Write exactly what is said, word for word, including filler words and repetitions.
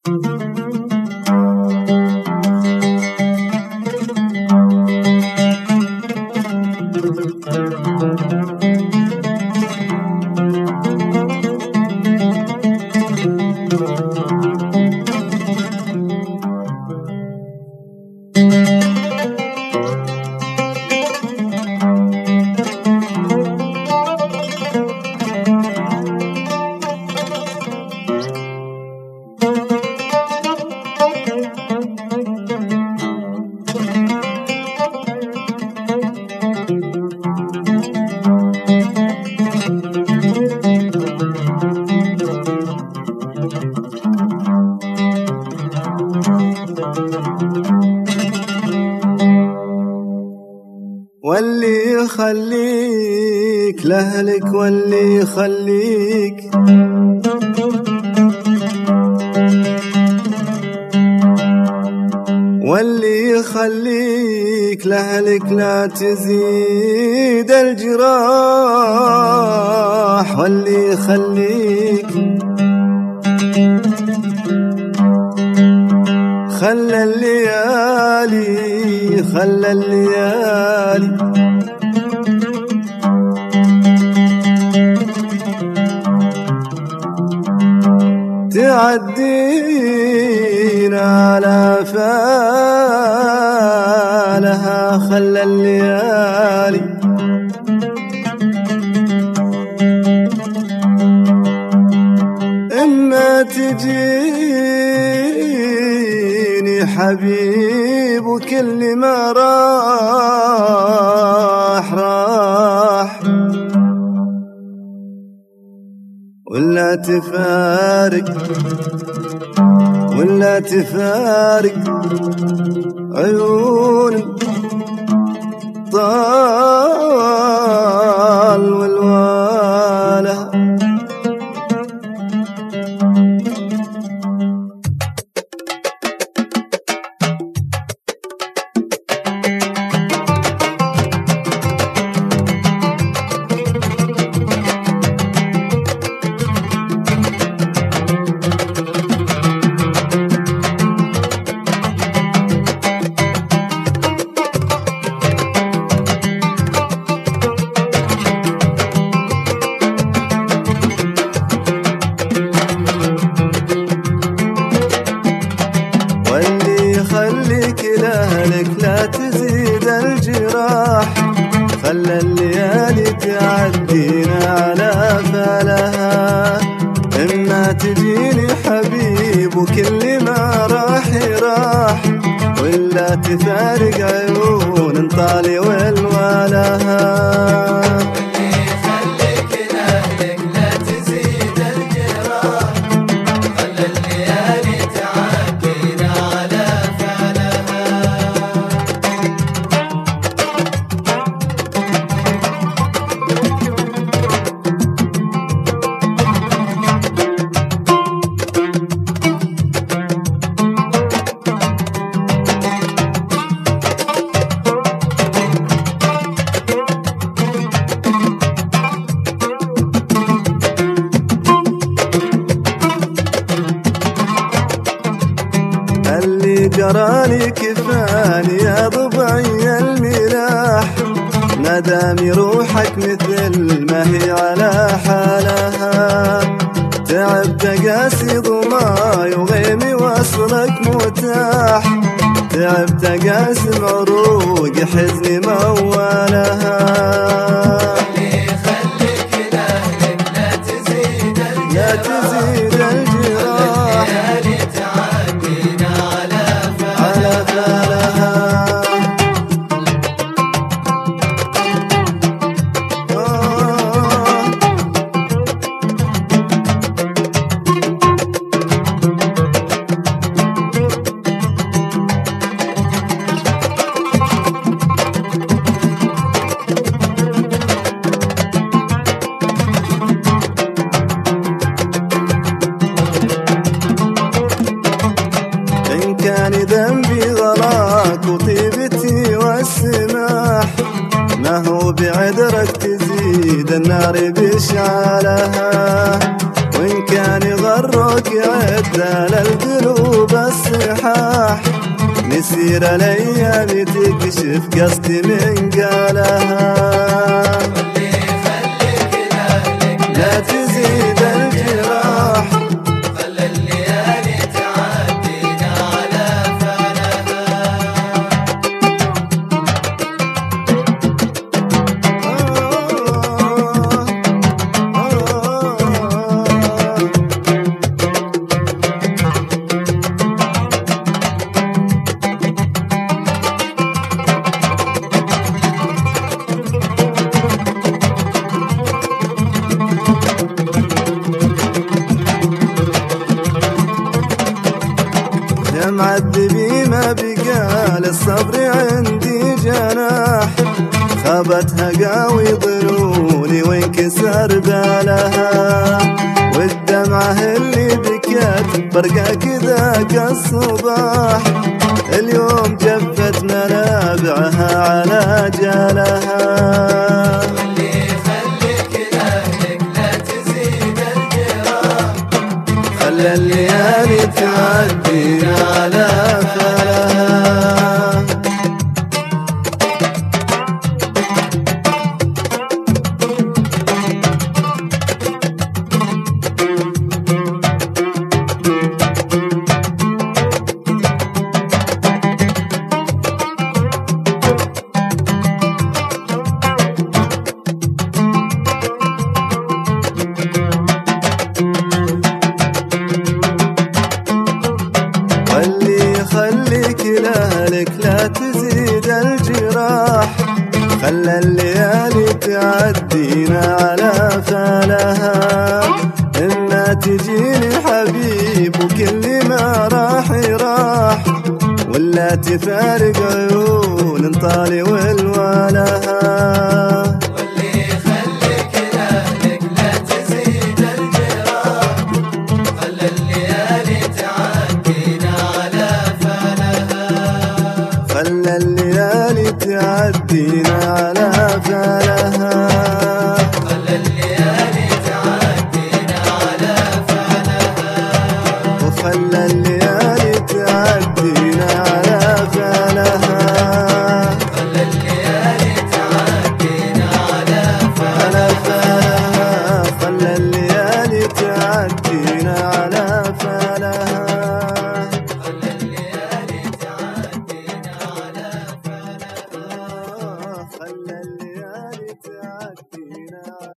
واللي يخليك لأهلك واللي يخليك واللي يخليك لأهلك لا تزيد الجراح واللي يخليك خلى الليالي خلى الليالي تعدينا على فالها خلى الليالي إما تجيني حبيب وكل ما راح راح ولا تفارق ولا تفارق عيوني طال والواله خليك لأهلك لا تزيد الجراح خلى الليالي تعدينا على فالها إما تجيني حبيب وكل ما راح راح ولا تفارق عيون طالي والوالها اللي جراني كفاني يا ضبعي الملاح ندامي روحك مثل ما هي على حالها تعبت قاسي ضماي وغيمي وصلك متاح تعبت قاسي معروق حزني موالها لا تزيد الجراح كان ذنبي غلاك وطيبتي والسماح ما هو بعذرك تزيد النار بإشعالها وإن كان غرك عمرك يعدى للقلوب الصحاح، نسير الايام تكشف قصدي من قالها. واللي يخليك لاهلك لا تزيد الجراح، خلى الليالي تعدينا على فعلها. يا معذبي ما بقى للصبر عندي جناح، خابتها قاوي ظنوني وانكسر بالها، والدمعة اللي بكت برقة كذا كالصباح، اليوم جفت منابعها على جالها. واللي يخليك لاهلك لا تزيد الجراح، خلى الليالي تعدينا على فلها. واللي يخليك لأهلك لا تزيد الجراح، خلى الليالي تعدينا على فالها. إما تجيني حبيب وكل ما راح يراح، ولا تفارق عيون طالي والوالها. واللي يخليك لاهلك لا تزيد الجراح، خلى الليالي تعدينا على فعلها. خلى الليالي تعدينا على فالها. خلى الليالي تعدينا على فعلها. وخلى الليالي تعدينا على فالها. خلى الليالي تعدينا على على فالها. خلى